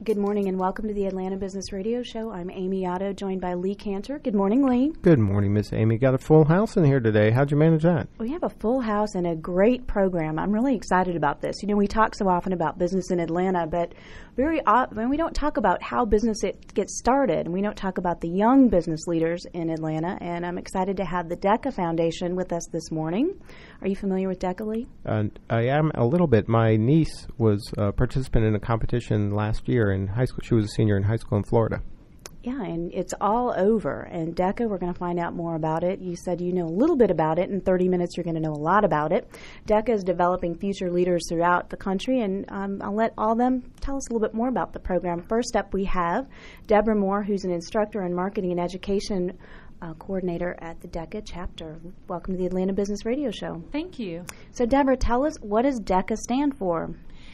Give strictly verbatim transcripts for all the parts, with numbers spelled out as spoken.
Good morning and welcome to the Atlanta Business Radio Show. I'm Amy Otto, joined by Lee Cantor. Good morning, Lee. Good morning, Miss Amy. Got a full house in here today. How'd you manage that? We have a full house and a great program. I'm really excited about this. You know, we talk so often about business in Atlanta, but very often we don't talk about how business it gets started, and we don't talk about the young business leaders in Atlanta. And I'm excited to have the DECA Foundation with us this morning. Are you familiar with DECA, Lee? Uh, I am a little bit. My niece was a participant in a competition last year in high school. She was a senior in high school in Florida. Yeah, and it's all over. And DECA, we're going to find out more about it. You said you know a little bit about it. In thirty minutes, you're going to know a lot about it. DECA is developing future leaders throughout the country, and um, I'll let all of them tell us a little bit more about the program. First up, we have Deborah Moore, who's an instructor in marketing and education uh, coordinator at the DECA chapter. Welcome to the Atlanta Business Radio Show. Thank you. So, Deborah, tell us, what does DECA stand for?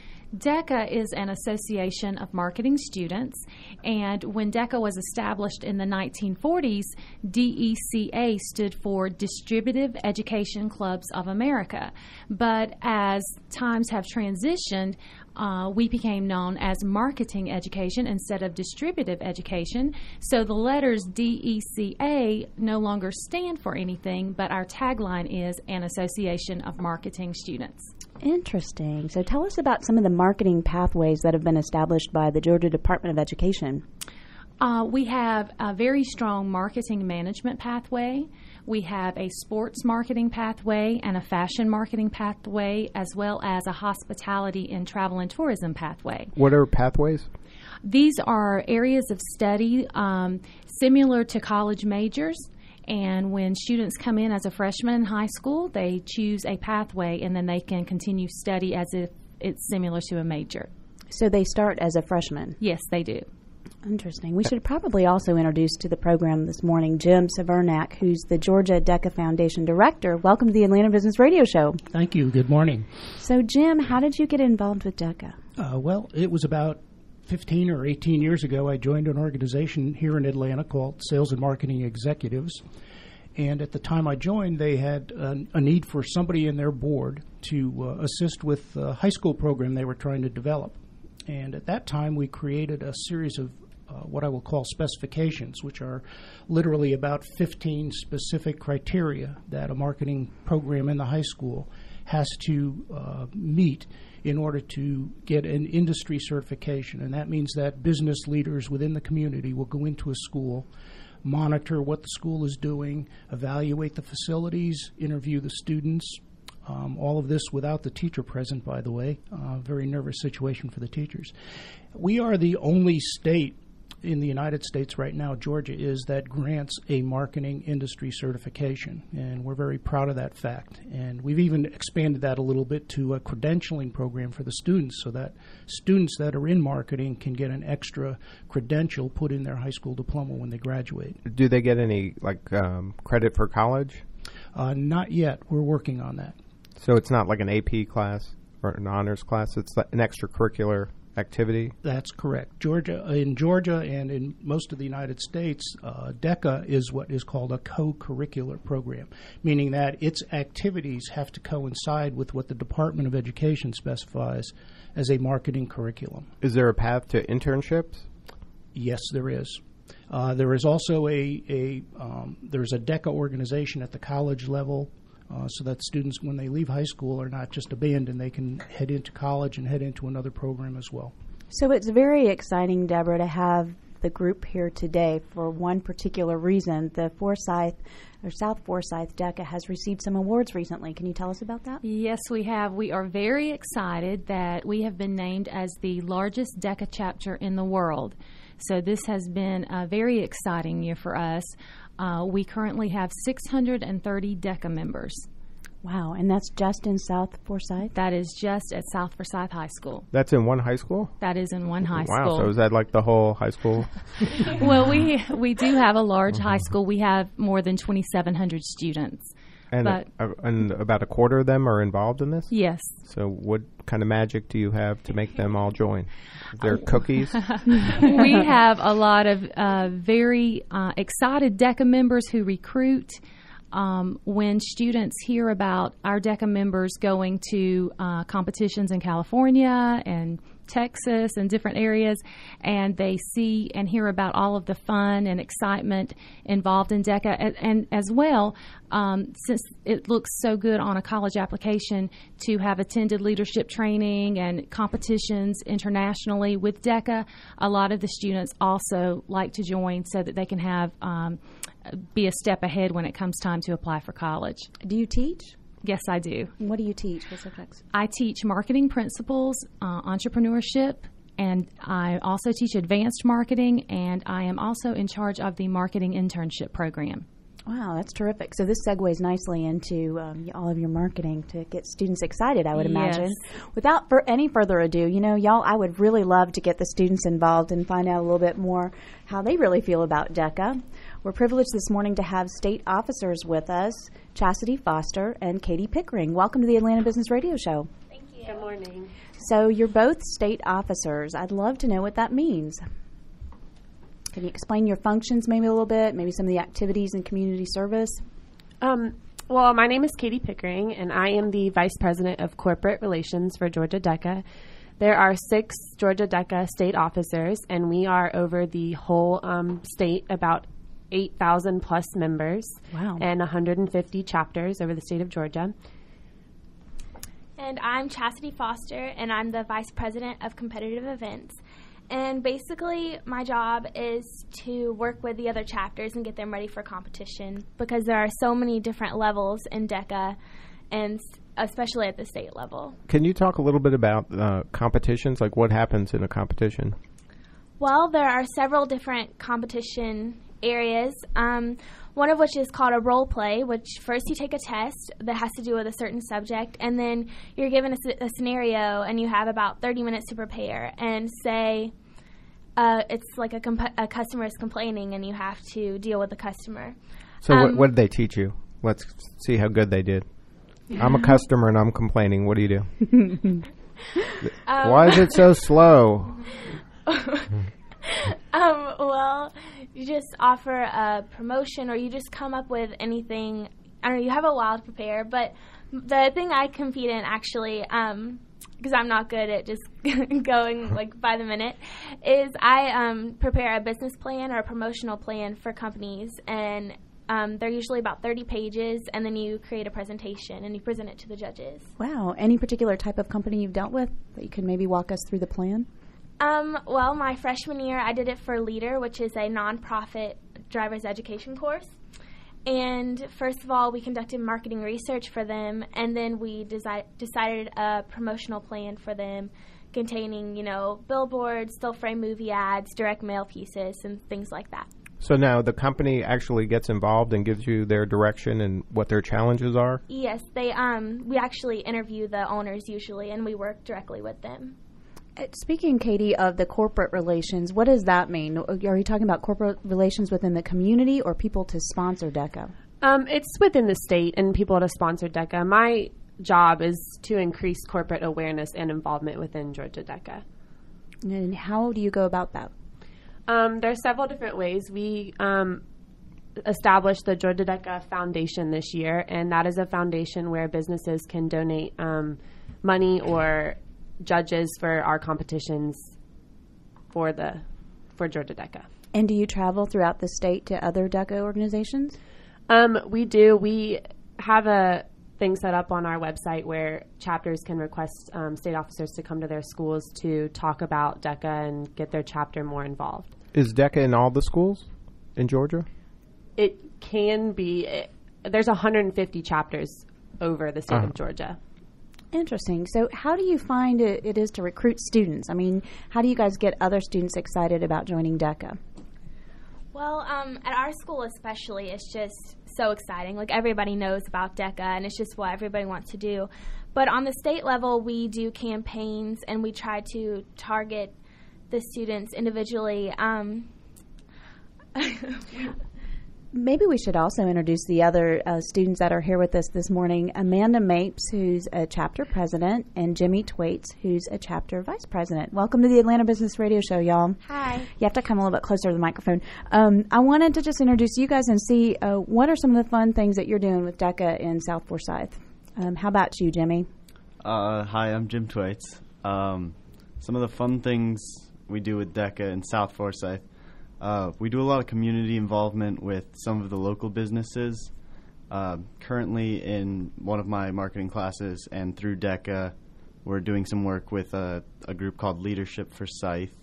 DECA is an association of marketing students, and when DECA was established in the nineteen forties, D E C A stood for Distributive Education Clubs of America. But as times have transitioned, uh, we became known as Marketing Education instead of Distributive Education. So the letters D E C A no longer stand for anything, but our tagline is an association of marketing students. Interesting. So tell us about some of the marketing pathways that have been established by the Georgia Department of Education. Uh, we have a very strong marketing management pathway. We have a sports marketing pathway and a fashion marketing pathway, as well as a hospitality and travel and tourism pathway. What are pathways? These are areas of study um, similar to college majors. And when students come in as a freshman in high school, they choose a pathway, and then they can continue study as if it's similar to a major. So they start as a freshman? Yes, they do. Interesting. We should probably also introduce to the program this morning Jim Severnak, who's the Georgia DECA Foundation Director. Welcome to the Atlanta Business Radio Show. Thank you. Good morning. So, Jim, how did you get involved with DECA? Uh, well, it was about fifteen or eighteen years ago. I joined an organization here in Atlanta called Sales and Marketing Executives. And at the time I joined, they had a, a need for somebody in their board to uh, assist with a high school program they were trying to develop. And at that time, we created a series of uh, what I will call specifications, which are literally about fifteen specific criteria that a marketing program in the high school has to uh, meet in order to get an industry certification. And that means that business leaders within the community will go into a school, monitor what the school is doing, evaluate the facilities, interview the students, um, all of this without the teacher present, by the way. Uh, very nervous situation for the teachers. We are the only state in the United States right now, Georgia is, that grants a marketing industry certification, and we're very proud of that fact. And we've even expanded that a little bit to a credentialing program for the students, so that students that are in marketing can get an extra credential put in their high school diploma when they graduate. Do they get any like um, credit for college? Uh, not yet. We're working on that. So it's not like an A P class or an honors class. It's like an extracurricular activity? That's correct. Georgia, in Georgia and in most of the United States, uh, DECA is what is called a co-curricular program, meaning that its activities have to coincide with what the Department of Education specifies as a marketing curriculum. Is there a path to internships? Yes, there is. Uh, there is also a, a um, there's a DECA organization at the college level, Uh, so that students, when they leave high school, are not just abandoned. They can head into college and head into another program as well. So it's very exciting, Deborah, to have the group here today for one particular reason. The Forsyth, or South Forsyth DECA has received some awards recently. Can you tell us about that? Yes, we have. We are very excited that we have been named as the largest DECA chapter in the world. So this has been a very exciting year for us. Uh, we currently have six hundred thirty DECA members. Wow, and that's just in South Forsyth? That is just at South Forsyth High School. That's in one high school? That is in one high wow, school. Wow, so is that like the whole high school? Well, we we do have a large high school. We have more than twenty-seven hundred students. And, but, a, and about a quarter of them are involved in this? Yes. So what kind of magic do you have to make them all join? Is there cookies? We have a lot of uh, very uh, excited DECA members who recruit. Um, when students hear about our DECA members going to uh, competitions in California and Texas and different areas, and they see and hear about all of the fun and excitement involved in DECA. And, and as well, um, since it looks so good on a college application to have attended leadership training and competitions internationally with DECA, a lot of the students also like to join so that they can have um, be a step ahead when it comes time to apply for college. Do you teach? Yes, I do. What do you teach? What subjects? I teach marketing principles, uh, entrepreneurship, and I also teach advanced marketing, and I am also in charge of the marketing internship program. Wow, that's terrific. So this segues nicely into um, all of your marketing to get students excited, I would imagine. Yes. Without for any further ado, you know, y'all, I would really love to get the students involved and find out a little bit more how they really feel about DECA. We're privileged this morning to have state officers with us, Chastity Foster and Katie Pickering. Welcome to the Atlanta Business Radio Show. Thank you. Good morning. So you're both state officers. I'd love to know what that means. Can you explain your functions maybe a little bit, maybe some of the activities in community service? Um, well, my name is Katie Pickering, and I am the Vice President of Corporate Relations for Georgia DECA. There are six Georgia DECA state officers, and we are over the whole um, state, about eight thousand plus members. Wow. And one hundred fifty chapters over the state of Georgia. And I'm Chastity Foster, and I'm the Vice President of Competitive Events. And basically, my job is to work with the other chapters and get them ready for competition, because there are so many different levels in DECA, and especially at the state level. Can you talk a little bit about uh, competitions? Like what happens in a competition? Well, there are several different competition areas, um, one of which is called a role play, which first you take a test that has to do with a certain subject, and then you're given a, a scenario, and you have about thirty minutes to prepare. And say uh, it's like a, comp- a customer is complaining, and you have to deal with the customer. So um, what, what did they teach you? Let's see how good they did. I'm a customer and I'm complaining. What do you do? um, Why is it so slow? Um, well, you just offer a promotion, or you just come up with anything. I don't know, you have a while to prepare, but the thing I compete in, actually, um, because I'm not good at just going like by the minute, is I um, prepare a business plan or a promotional plan for companies, and um, they're usually about thirty pages, and then you create a presentation and you present it to the judges. Wow. Any particular type of company you've dealt with that you could maybe walk us through the plan? Um, well, my freshman year, I did it for Leader, which is a nonprofit driver's education course. And first of all, we conducted marketing research for them, and then we desi- decided a promotional plan for them containing, you know, billboards, still frame movie ads, direct mail pieces, and things like that. So now the company actually gets involved and gives you their direction and what their challenges are? Yes, they. Um, we actually interview the owners usually, and we work directly with them. Uh, Speaking, Katie, of the corporate relations, what does that mean? Are you talking about corporate relations within the community or people to sponsor DECA? Um, it's within the state and people to sponsor DECA. My job is to increase corporate awareness and involvement within Georgia DECA. And how do you go about that? Um, there are several different ways. We um, established the Georgia DECA Foundation this year, and that is a foundation where businesses can donate um, money or judges for our competitions for the for Georgia DECA. And do you travel throughout the state to other DECA organizations? Um, we do. We have a thing set up on our website where chapters can request um, state officers to come to their schools to talk about DECA and get their chapter more involved. Is DECA in all the schools in Georgia? It can be. It, there's one hundred fifty chapters over the state Uh-huh. of Georgia. Interesting. So how do you find it, it is to recruit students? I mean, how do you guys get other students excited about joining DECA? Well, um, at our school especially, it's just so exciting. Like, everybody knows about DECA, and it's just what everybody wants to do. But on the state level, we do campaigns, and we try to target the students individually. Um, Maybe we should also introduce the other uh, students that are here with us this morning. Amanda Mapes, who's a chapter president, and Jimmy Twaits, who's a chapter vice president. Welcome to the Atlanta Business Radio Show, y'all. Hi. You have to come a little bit closer to the microphone. Um, I wanted to just introduce you guys and see uh, what are some of the fun things that you're doing with DECA in South Forsyth. Um, how about you, Jimmy? Uh, hi, I'm Jim Twaits. Um, some of the fun things we do with DECA in South Forsyth. Uh, we do a lot of community involvement with some of the local businesses. Uh, currently in one of my marketing classes and through DECA, we're doing some work with a, a group called Leadership for Scythe.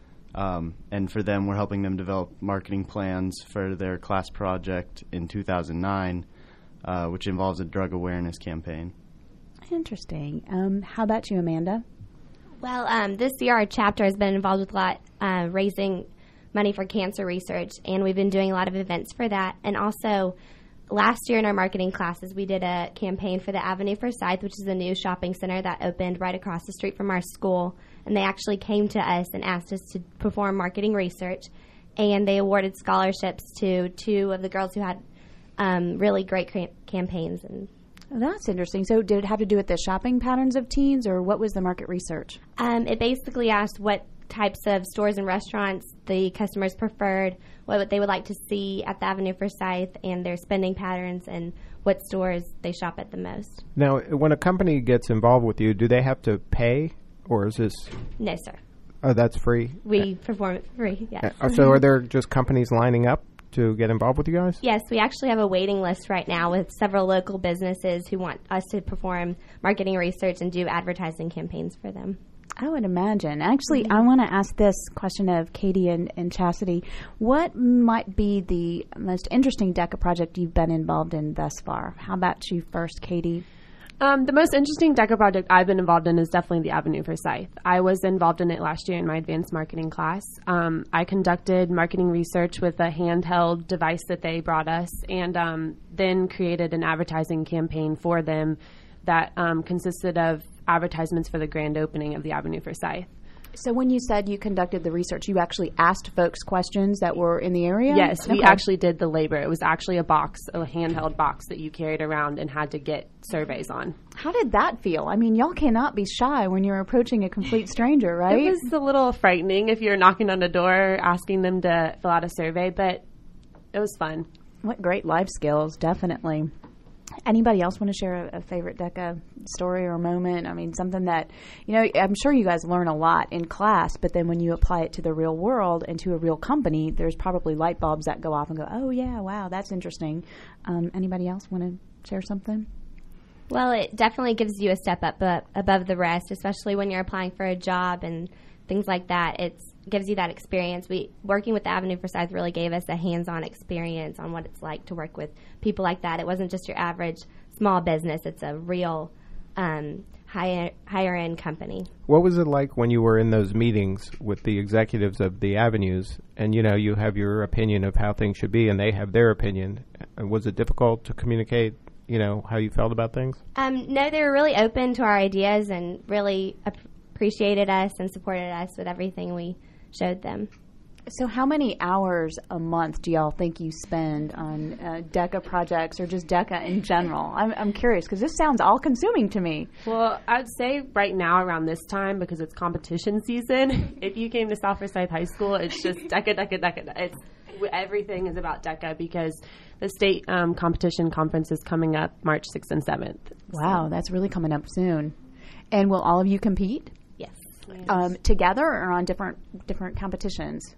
Um, and for them, we're helping them develop marketing plans for their class project in two thousand nine, uh, which involves a drug awareness campaign. Interesting. Um, how about you, Amanda? Well, um, this year our chapter has been involved with a lot, uh, raising money for cancer research, and we've been doing a lot of events for that. And also, last year in our marketing classes, we did a campaign for the Avenue for Scythe, which is a new shopping center that opened right across the street from our school. And they actually came to us and asked us to perform marketing research. And they awarded scholarships to two of the girls who had um, really great cra- campaigns. And That's interesting. So did it have to do with the shopping patterns of teens, or what was the market research? um, it basically asked what types of stores and restaurants the customers preferred, what they would like to see at the Avenue for Scythe, and their spending patterns, and what stores they shop at the most. Now, when a company gets involved with you, do they have to pay, or is this? No, sir. Oh, that's free. We perform it free, yes. Uh, so, are there just companies lining up to get involved with you guys? Yes, we actually have a waiting list right now with several local businesses who want us to perform marketing research and do advertising campaigns for them. I would imagine. Actually, I want to ask this question of Katie and, and Chastity. What might be the most interesting DECA project you've been involved in thus far? How about you first, Katie? Um, the most interesting DECA project I've been involved in is definitely the Avenue for Scythe. I was involved in it last year in my advanced marketing class. Um, I conducted marketing research with a handheld device that they brought us, and um, then created an advertising campaign for them that um, consisted of advertisements for the grand opening of the Avenue for Scythe. So when you said you conducted the research, you actually asked folks questions that were in the area? Yes, we Okay. actually did the labor. It was actually a box, a handheld box that you carried around and had to get surveys on. How did that feel? I mean, y'all cannot be shy when you're approaching a complete stranger, right? It was a little frightening if you're knocking on the door asking them to fill out a survey, but it was fun. What great life skills, definitely. Anybody else want to share a, a favorite DECA story or moment? I mean, something that, you know, I'm sure you guys learn a lot in class, but then when you apply it to the real world and to a real company, there's probably light bulbs that go off and go, oh, yeah, wow, that's interesting. Um, anybody else want to share something? Well, it definitely gives you a step up uh, above the rest, especially when you're applying for a job and things like that. It gives you that experience. We working with the Avenue for Scythe really gave us a hands-on experience on what it's like to work with people like that. It wasn't just your average small business. It's a real um, higher, higher-end company. What was it like when you were in those meetings with the executives of the avenues, and, you know, you have your opinion of how things should be, and they have their opinion? Was it difficult to communicate, you know, how you felt about things? Um, no, they were really open to our ideas and really ap- appreciated us and supported us with everything we showed them. So how many hours a month do y'all think you spend on uh, DECA projects or just DECA in general? I'm, I'm curious because this sounds all-consuming to me. Well, I'd say right now around this time, because it's competition season, if you came to South Forsyth High School, it's just DECA, DECA, DECA. It's, everything is about DECA because the state um, competition conference is coming up March sixth and seventh. Wow, that's really coming up soon. And will all of you compete? Yes. Um, together or on different different competitions?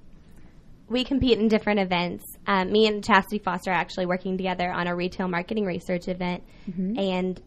We compete in different events. Um, me and Chastity Foster are actually working together on a retail marketing research event. Mm-hmm. And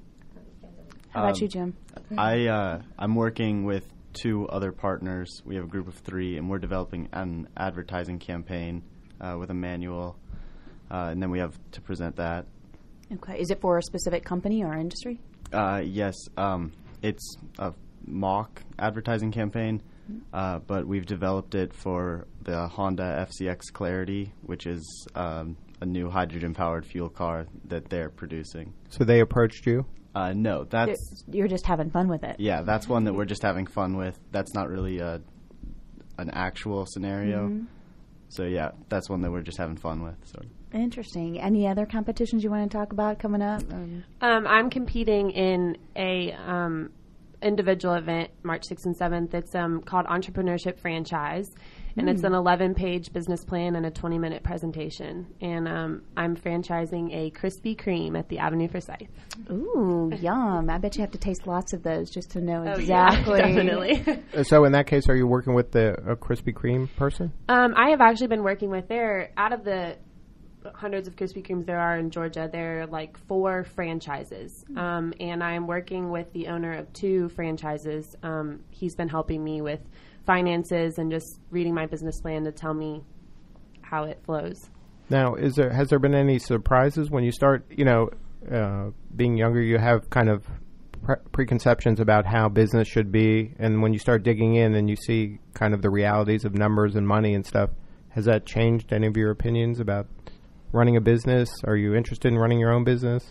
how about Um, you, Jim? I, uh, I'm working with two other partners. We have a group of three, and we're developing an advertising campaign uh, with a manual, uh, and then we have to present that. Okay. Is it for a specific company or industry? Uh, yes, um, it's a mock advertising campaign, uh, but we've developed it for the Honda F C X Clarity, which is um, a new hydrogen-powered fuel car that they're producing. So they approached you? Uh, no, that's You're just having fun with it. yeah, that's one that we're just having fun with. That's not really a an actual scenario. Mm-hmm. So yeah, that's one that we're just having fun with. So. Interesting. Any other competitions you want to talk about coming up? Um, Um, I'm competing in a um, individual event March sixth and seventh. It's um, called Entrepreneurship Franchise, And it's an eleven-page business plan and a twenty-minute presentation. And um, I'm franchising a Krispy Kreme at the Avenue Forsyth. Ooh, yum. I bet you have to taste lots of those just to know Oh, exactly. yeah, definitely. Uh, So in that case, are you working with the a Krispy Kreme person? um, I have actually been working with their, out of the hundreds of Krispy Kremes there are in Georgia, there are like four franchises. Um, and I'm working with the owner of two franchises. Um, he's been helping me with finances and just reading my business plan to tell me how it flows. Now, is there has there been any surprises when you start? You know, uh, being younger, you have kind of pre- preconceptions about how business should be, and when you start digging in and you see kind of the realities of numbers and money and stuff, has that changed any of your opinions about running a business? Are you interested in running your own business?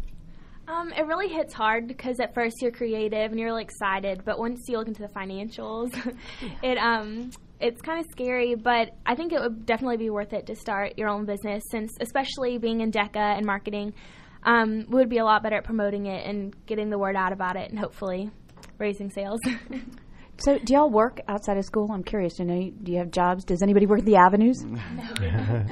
Um, it really hits hard because at first you're creative and you're really excited, but once you look into the financials, it um it's kind of scary. But I think it would definitely be worth it to start your own business, since especially being in DECA and marketing, um, we would be a lot better at promoting it and getting the word out about it, and hopefully raising sales. So, do y'all work outside of school? I'm curious. You know, do you have jobs? Does anybody work at the Avenues? No.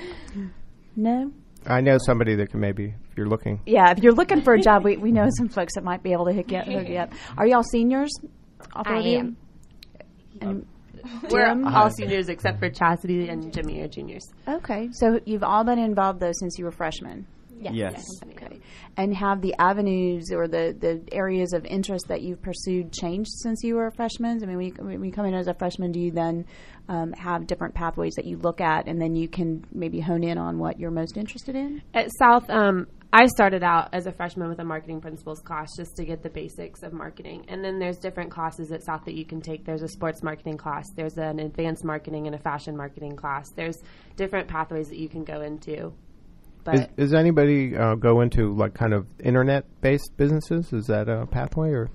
No. I know somebody that can maybe, if you're looking. Yeah, if you're looking for a job, we, we know some folks that might be able to hook you up. Hook you up. Are y'all seniors? All four I of you? am. And We're Jim? all seniors except for Chastity and Jimmy are juniors. Okay, so you've all been involved though since you were freshmen. Yes. Yes. Okay, and have the avenues or the, the areas of interest that you've pursued changed since you were a freshman? I mean, when you, when you come in as a freshman, do you then um, have different pathways that you look at, and then you can maybe hone in on what you're most interested in? At South, um, I started out as a freshman with a marketing principles class just to get the basics of marketing. And then there's different classes at South that you can take. There's a sports marketing class. There's an advanced marketing and a fashion marketing class. There's different pathways that you can go into. But Is, does anybody uh, go into like kind of internet-based businesses? Is that a pathway or?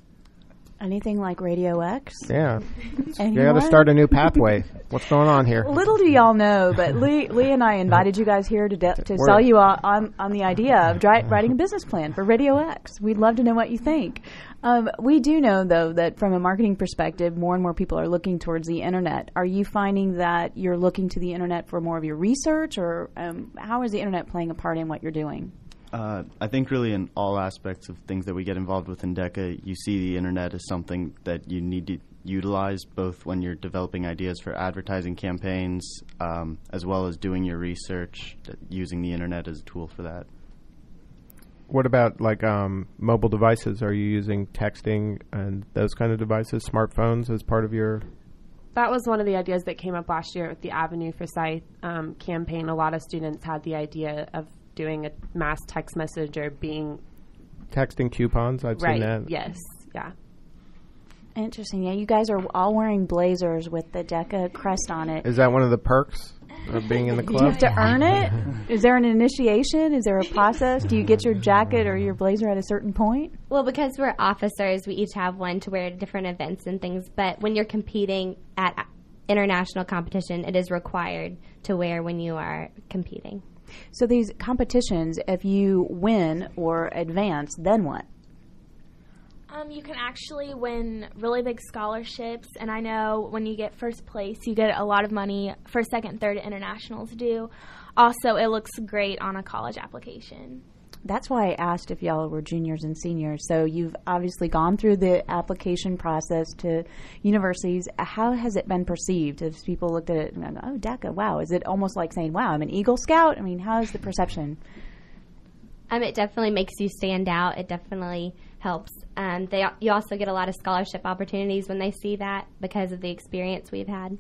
Anything like Radio X? Yeah, you got Anyone? to start a new pathway. What's going on here? Little do y'all know, but Lee, Lee and I invited you guys here to de- to We're- sell you on, on on the idea of dri- writing a business plan for Radio X. We'd love to know what you think. Um, we do know, though, that from a marketing perspective, more and more people are looking towards the internet. Are you finding that you're looking to the internet for more of your research, or um, how is the internet playing a part in what you're doing? Uh, I think really in all aspects of things that we get involved with in DECA, you see the internet as something that you need to utilize both when you're developing ideas for advertising campaigns um, as well as doing your research, that using the internet as a tool for that. What about like um, mobile devices? Are you using texting and those kind of devices, smartphones, as part of your? that was one of the ideas that came up last year with the Avenue Forsyth um, campaign. A lot of students had the idea of doing a mass text message or being Texting coupons, I've right. seen that. Yes, yeah. Interesting. Yeah, you guys are all wearing blazers with the DECA crest on it. Is that one of the perks of being in the Do you club? have to earn it? Is there an initiation? Is there a process? Do you get your jacket or your blazer at a certain point? Well, because we're officers, we each have one to wear to different events and things. But when you're competing at international competition, it is required to wear when you are competing. So these competitions, if you win or advance, then what? Um, you can actually win really big scholarships, and I know when you get first place, you get a lot of money. First, second, third internationals do. Also, it looks great on a college application. That's why I asked if y'all were juniors and seniors. So you've obviously gone through the application process to universities. How has it been perceived? As people looked at it and go, oh, DECA, wow. Is it almost like saying, wow, I'm an Eagle Scout? I mean, how is the perception? Um, it definitely makes you stand out. It definitely helps. Um, they you also get a lot of scholarship opportunities when they see that because of the experience we've had.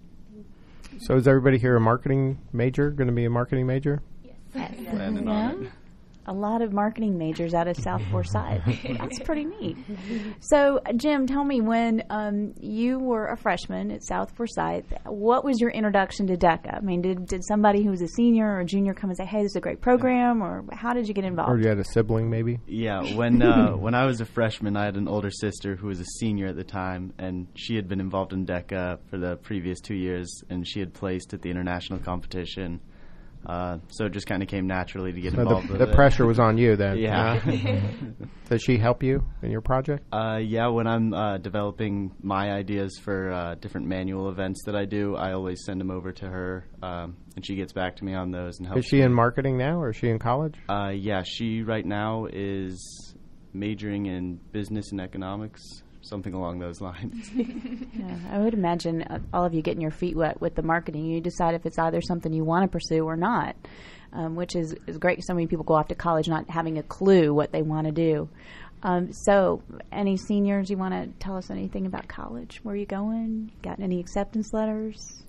So is everybody here a marketing major, going to be a marketing major? Planning Yeah. on it. A lot of marketing majors out of South Forsyth. That's pretty neat. So, Jim, tell me, when um, you were a freshman at South Forsyth, what was your introduction to DECA? I mean, did, did somebody who was a senior or a junior come and say, hey, this is a great program, or how did you get involved? Or you had a sibling, maybe? Yeah, when uh, when I was a freshman, I had an older sister who was a senior at the time, and she had been involved in DECA for the previous two years, and she had placed at the international competition. Uh, so it just kind of came naturally to get So involved the, with the it. pressure was on you then. Yeah. huh? Does she help you in your project? Uh, yeah, when I'm uh, developing my ideas for uh, different manual events that I do, I always send them over to her, um, and she gets back to me on those and helps. Is she me. in marketing now, or is she in college? Uh, yeah, she right now is majoring in business and economics, something along those lines. Yeah, I would imagine uh, all of you getting your feet wet with the marketing. You decide if it's either something you want to pursue or not, um, which is, is great. So many people go off to college not having a clue what they want to do. Um, so, any seniors, you want to tell us anything about college? Where are you going? Got any acceptance letters?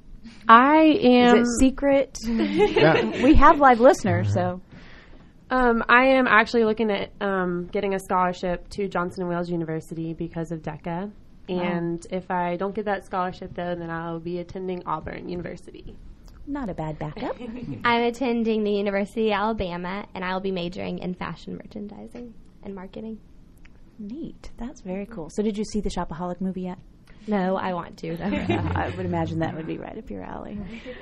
I am. Is it secret? Yeah. We have live listeners, so. Um, I am actually looking at um, getting a scholarship to Johnson and Wales University because of DECA. And if I don't get that scholarship, though, then I'll be attending Auburn University. Not a bad backup. I'm attending the University of Alabama, and I'll be majoring in fashion merchandising and marketing. Neat. That's very cool. So, did you see the Shopaholic movie yet? No, I want to, though. Yeah, I would imagine that would be right up your alley.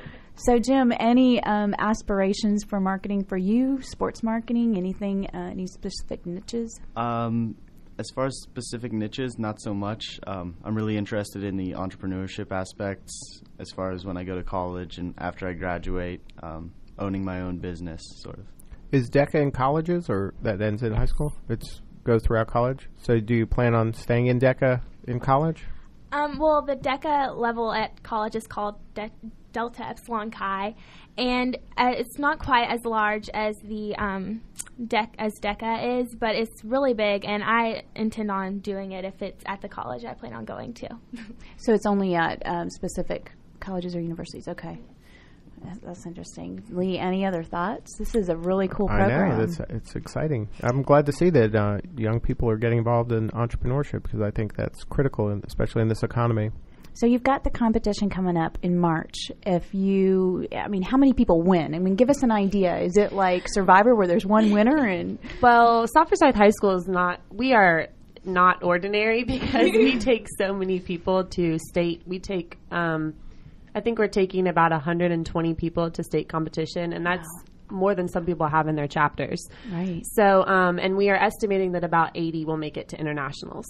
So, Jim, any um, aspirations for marketing for you? Sports marketing? Anything? Uh, any specific niches? Um, as far as specific niches, not so much. Um, I'm really interested in the entrepreneurship aspects as far as when I go to college and after I graduate, um, owning my own business, sort of. Is DECA in colleges, or that ends in high school? It's goes throughout college. So, do you plan on staying in DECA in college? Um, well, the DECA level at college is called De- Delta Epsilon Chi, and uh, it's not quite as large as the um, dec- as DECA is, but it's really big, and I intend on doing it if it's at the college I plan on going to. So, it's only at um, specific colleges or universities. Okay. That's, that's interesting. Lee, any other thoughts? This is a really cool program. I know. It's, it's exciting. I'm glad to see that uh, young people are getting involved in entrepreneurship, because I think that's critical, in, especially in this economy. So you've got the competition coming up in March. If you, I mean, how many people win? I mean, give us an idea. Is it like Survivor where there's one winner? And Well, South Forsyth High School is not, we are not ordinary because we take so many people to state. We take, um, I think we're taking about one hundred twenty people to state competition, and that's wow. more than some people have in their chapters. Right. So, um, and we are estimating that about eighty will make it to internationals.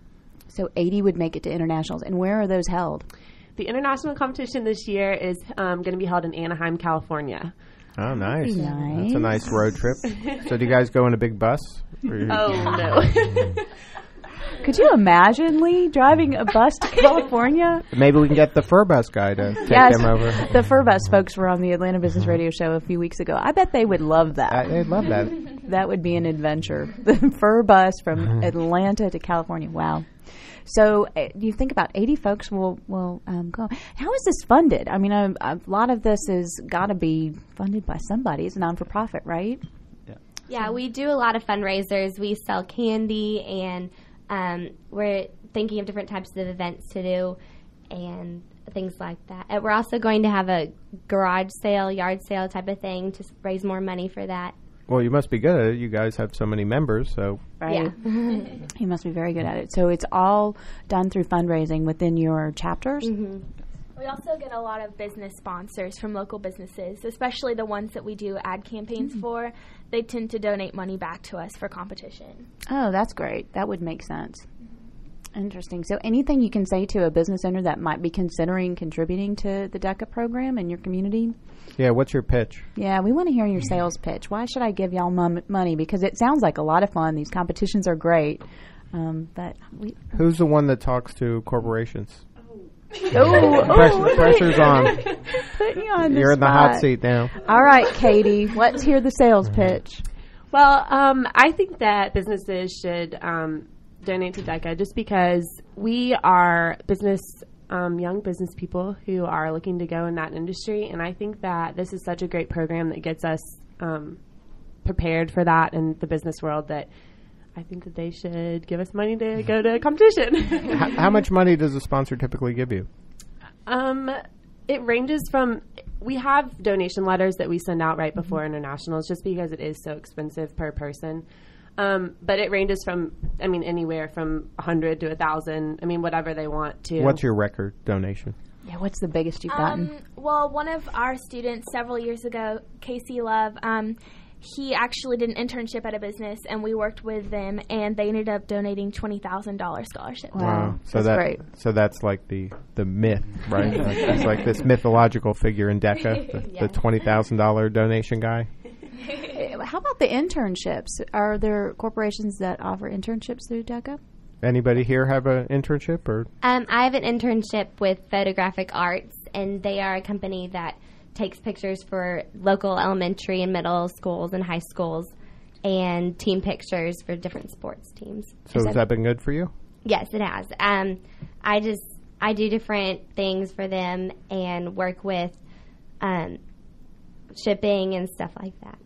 So eighty would make it to internationals. And where are those held? The international competition this year is um, going to be held in Anaheim, California. Oh, nice. nice. That's a nice road trip. So do you guys go in a big bus? Or Oh, no. Could you imagine, Lee, driving a bus to California? Maybe we can get the Fur Bus guy to take yes, them over. The Fur Bus folks were on the Atlanta Business Radio Show a few weeks ago. I bet they would love that. I, I'd love that. That would be an adventure. The Fur Bus from Atlanta to California. Wow. So uh, you think about eighty folks will, will um, go. How is this funded? I mean, a, a lot of this has got to be funded by somebody. It's a non-for-profit, right? Yeah, we do a lot of fundraisers. We sell candy, and um, we're thinking of different types of events to do and things like that. And we're also going to have a garage sale, yard sale type of thing to raise more money for that. Well, you must be good at it. You guys have so many members, so Right. Yeah. You must be very good at it. So it's all done through fundraising within your chapters? Mm-hmm. We also get a lot of business sponsors from local businesses, especially the ones that we do ad campaigns mm-hmm. for. They tend to donate money back to us for competition. Oh, that's great. That would make sense. Mm-hmm. Interesting. So anything you can say to a business owner that might be considering contributing to the DECA program in your community? yeah, what's your pitch? Yeah, we want to hear your sales pitch. Why should I give y'all mom- money? Because it sounds like a lot of fun. These competitions are great. Um, but we Who's the one that talks to corporations? oh, Pressure, pressure's on. Put me on the You're in the hot spot. seat now. All right, Katie, let's hear the sales pitch. Well, um, I think that businesses should um, donate to DECA just because we are business, um, young business people who are looking to go in that industry, and I think that this is such a great program that gets us um, prepared for that in the business world that I think that they should give us money to go to competition. how, how much money does a sponsor typically give you? Um, it ranges from, we have donation letters that we send out right before internationals just because it is so expensive per person. Um, but it ranges from, I mean, anywhere from a hundred to a thousand. I mean, whatever they want to. What's your record donation? Yeah, what's the biggest you've gotten? Um, well, one of our students several years ago, Casey Love, um, he actually did an internship at a business, and we worked with them, and they ended up donating twenty thousand dollars scholarship. Wow, So that's that great. so that's like the the myth, right? Like, it's like this mythological figure in DECA, the, Yeah. the twenty thousand dollar donation guy. How about the internships? Are there corporations that offer internships through DECA? Anybody here have an internship or? Um, I have an internship with Photographic Arts, and they are a company that takes pictures for local elementary and middle schools and high schools, and team pictures for different sports teams. So has that been good for you? Yes, it has. Um, I just I do different things for them and work with um, shipping and stuff like that.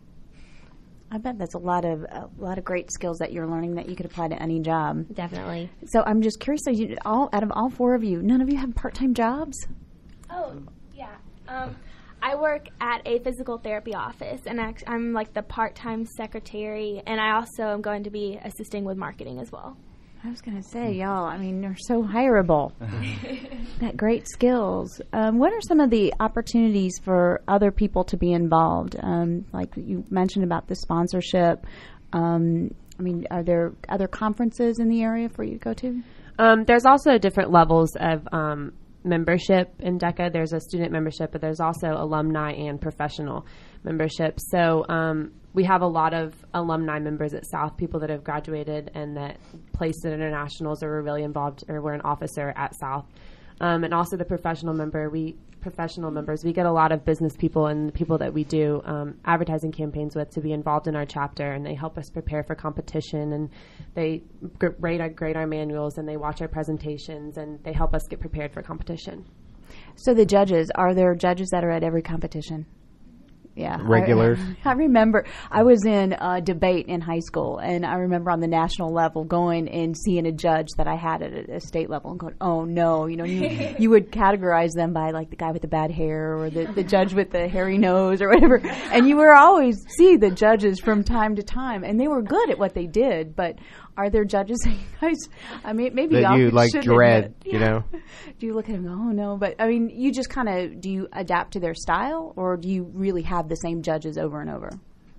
I bet that's a lot of a lot of great skills that you're learning that you could apply to any job. Definitely. So I'm just curious. So you, all out of all four of you, none of you have part-time jobs? Oh, yeah. Um, I work at a physical therapy office, and act- I'm like the part-time secretary, and I also am going to be assisting with marketing as well. I was going to say, y'all, I mean, you're so hireable. Got great skills. Um, what are some of the opportunities for other people to be involved? Um, like you mentioned about the sponsorship. Um, I mean, are there other conferences in the area for you to go to? Um, there's also different levels of um, membership in DECA. There's a student membership, but there's also alumni and professional membership. So um, we have a lot of alumni members at South, people that have graduated and that placed at internationals or were really involved or were an officer at South. Um, and also the professional member, we professional members, we get a lot of business people and the people that we do um, advertising campaigns with to be involved in our chapter, and they help us prepare for competition, and they gr- grade, our, grade our manuals, and they watch our presentations, and they help us get prepared for competition. So the judges, are there judges that are at every competition? Yeah. Regulars? I, I remember I was in a debate in high school, and I remember on the national level going and seeing a judge that I had at a, a state level and going, oh, no. You know, you, you would categorize them by, like, the guy with the bad hair or the, the judge with the hairy nose or whatever. And you were always see the judges from time to time, and they were good at what they did, but are there judges that you guys, I mean, maybe That y'all you, like, shouldn't dread, admit- you know? Do you look at them and go, oh, no? But, I mean, you just kind of, do you adapt to their style, or do you really have the same judges over and over?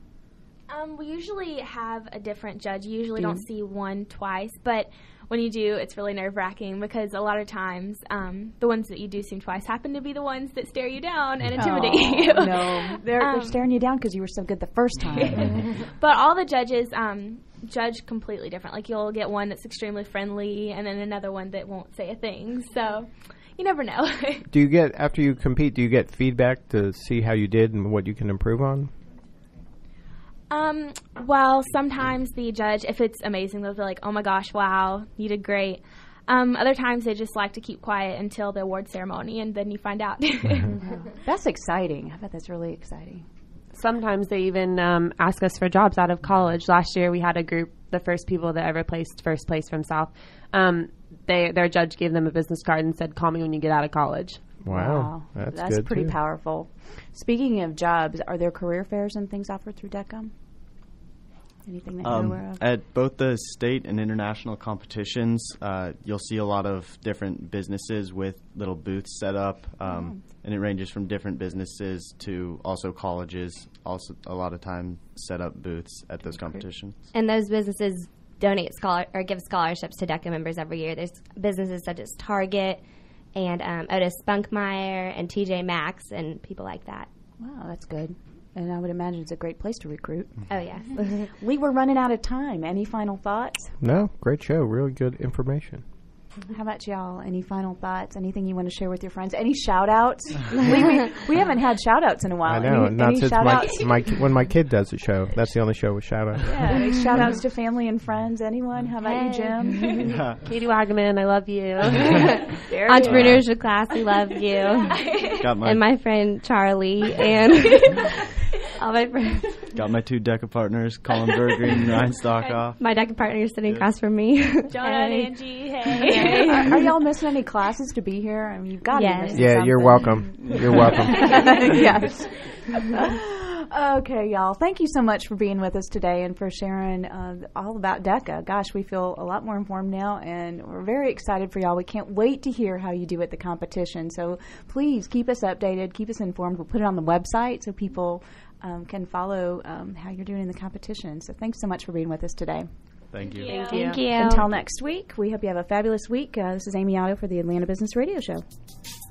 Um, we usually have a different judge. You usually Do you? don't see one twice, but when you do, it's really nerve-wracking because a lot of times um, the ones that you do see twice happen to be the ones that stare you down and intimidate Oh, you. no. They're, Um, they're staring you down because you were so good the first time. But all the judges um, judge completely different. Like, you'll get one that's extremely friendly and then another one that won't say a thing. So you never know. Do you get, after you compete, do you get feedback to see how you did and what you can improve on? Um, well, sometimes the judge, if it's amazing, they'll be like, oh my gosh, wow, you did great. Um, other times they just like to keep quiet until the award ceremony, and then you find out. That's exciting. I bet that's really exciting. Sometimes they even um, ask us for jobs out of college. Last year we had a group, the first people that ever placed first place from South. Um, they, their judge gave them a business card and said, call me when you get out of college. Wow. That's, That's good pretty too. powerful. Speaking of jobs, are there career fairs and things offered through DECA? Anything that you're Um, aware of? at both the state and international competitions, uh, you'll see a lot of different businesses with little booths set up, um, and it ranges from different businesses to also colleges. Also, a lot of time set up booths at those competitions. And those businesses donate scholar or give scholarships to DECA members every year. There's businesses such as Target and um, Otis Spunkmeyer and T J Maxx and people like that. Wow, that's good. And I would imagine it's a great place to recruit. Oh, yes. Lee, we're running out of time. Any final thoughts? No, great show. Really good information. How about y'all? Any final thoughts? Anything you want to share with your friends? Any shout-outs? Lee, we, we haven't had shout-outs in a while. I know. Any, not any since my, shout-outs? my when my kid does a show. That's the only show with shout outs. Yeah, any shout-outs to family and friends? Anyone? How about you, Jim? Yeah. Katie Wagaman, I love you. There Entrepreneurship class, we love you. Got my And my friend Charlie and all my friends. got my two DECA partners, Colin Berger and Ryan Stockoff. My DECA partner is sitting across from me. Jonah and Hey. Angie, hey. are, are y'all missing any classes to be here? I mean, you've got to Yes. be missing Yeah, something. you're welcome. You're welcome. Yes. Okay, y'all. Thank you so much for being with us today and for sharing uh, all about DECA. Gosh, we feel a lot more informed now, and we're very excited for y'all. We can't wait to hear how you do at the competition. So please keep us updated, keep us informed. We'll put it on the website so people um, can follow um, how you're doing in the competition. So thanks so much for being with us today. Thank you. Thank Thank you. Until next week, we hope you have a fabulous week. Uh, this is Amy Otto for the Atlanta Business Radio Show.